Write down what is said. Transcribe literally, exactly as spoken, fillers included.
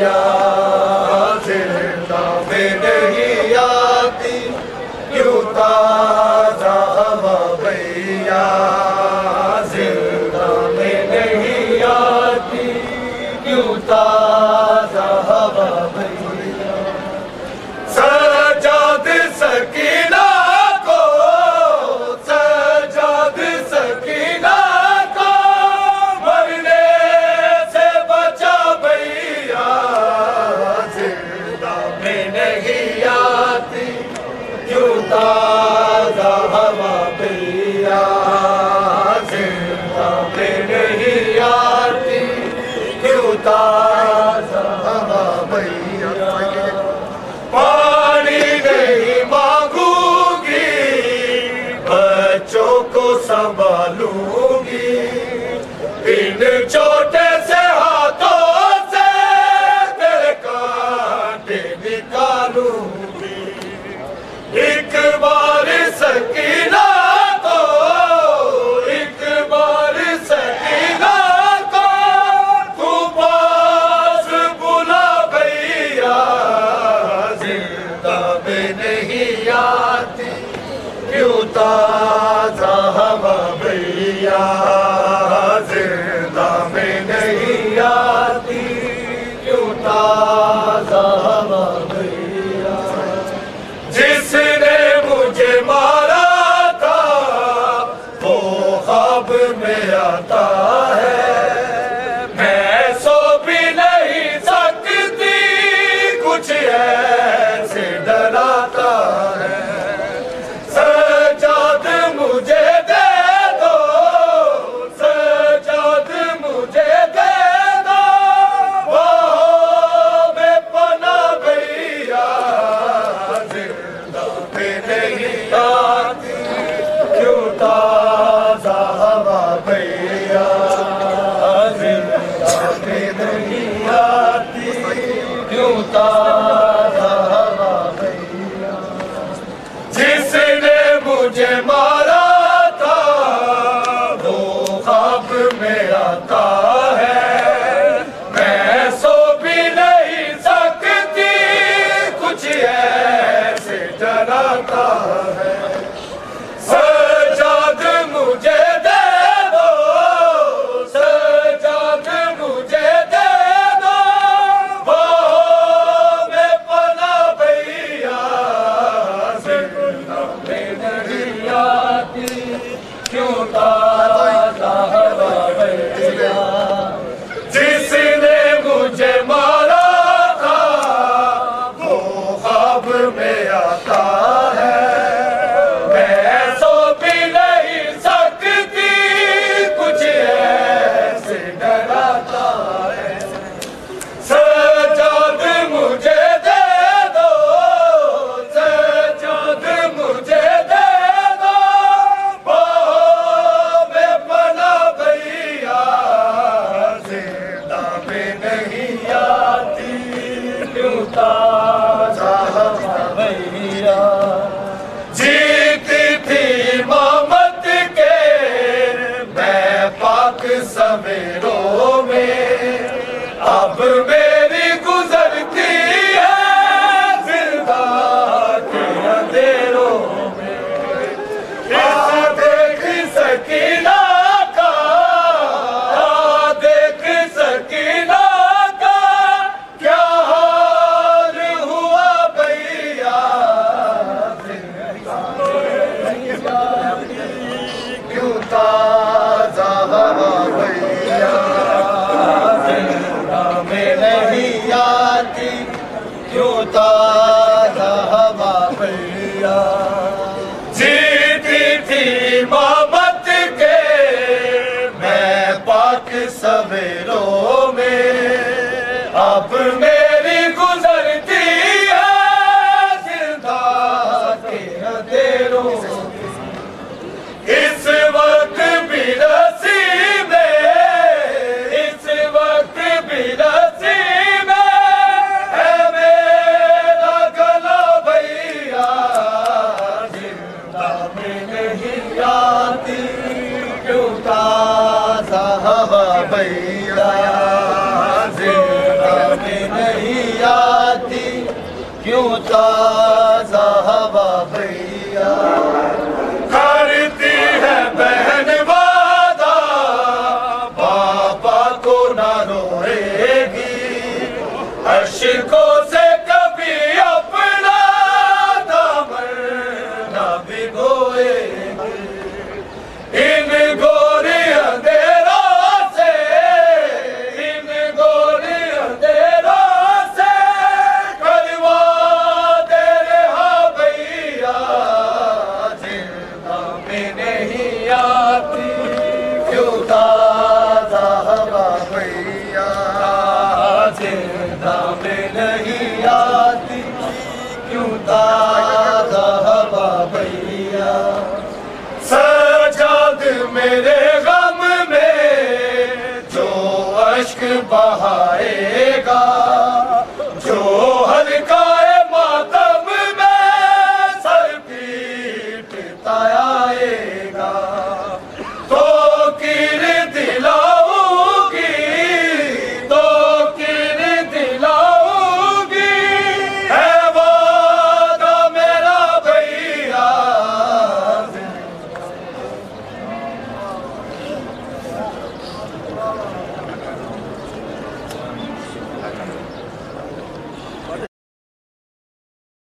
भैया जिंदा में नहीं आती क्यों ताजा हवा भैया जिंदा में नहीं आती क्यों ताजा हवा भैया। सजाद सकीना को सजाद सकीना को मरने से बचा भैया जिंदा में नहीं आती क्यों ताजा हवा भैया जिंदा में नहीं आती क्यों ताजा हवा भैया। पानी नहीं मांगूंगी बच्चों को संभालूंगी इन छोटे से हाथों से तेरे कांटे निकालूंगी। एक बार सकीना को एक बार सकीना को तू पास बुला भैया जिंदा में नहीं आती क्यों ताजा हवा भैया जिंदा में नहीं आती क्यों ताजा हवा भैया। जिसने मुझे मारा था वो ख्वाब में आता है मैं सो भी नहीं सकती कुछ ऐसे डराता है। सजाद मुझे दे दो सजाद मुझे दे दो बाहों में पना भैया जिंदा में नहीं आती क्यों ताजा हवा भैया जिंदा में नहीं आती क्यों ताजा हवा भैया। जिसने मुझे मारा था वो ख्वाब में आता है मैं सो भी नहीं सकती कुछ ऐसे डराता है। सजाद मुझे दे दो सजाद मुझे दे दो बाहों में पना भैया जिंदा में नहीं आती क्यों ताजा हवा भैया। जिसने मुझे मारा था वो ख्वाब में आता है मैं सो भी नहीं सकती कुछ ऐसे डराता है। सजाद मुझे दे दो सजाद मुझे दे दो बाहों में पना भैया जिंदा में नहीं आती क्यों ताजा हवा भैया। जीती थी मोहम्मद के मैं पाक सवेरों में अब मेरी गुजरती है जिंदा के अंधेरों में। आ देख सकीना का आ देख सकीना का क्या हाल हुआ भैया जिंदा में नहीं आती क्यों ताजा हवा भैया बहाए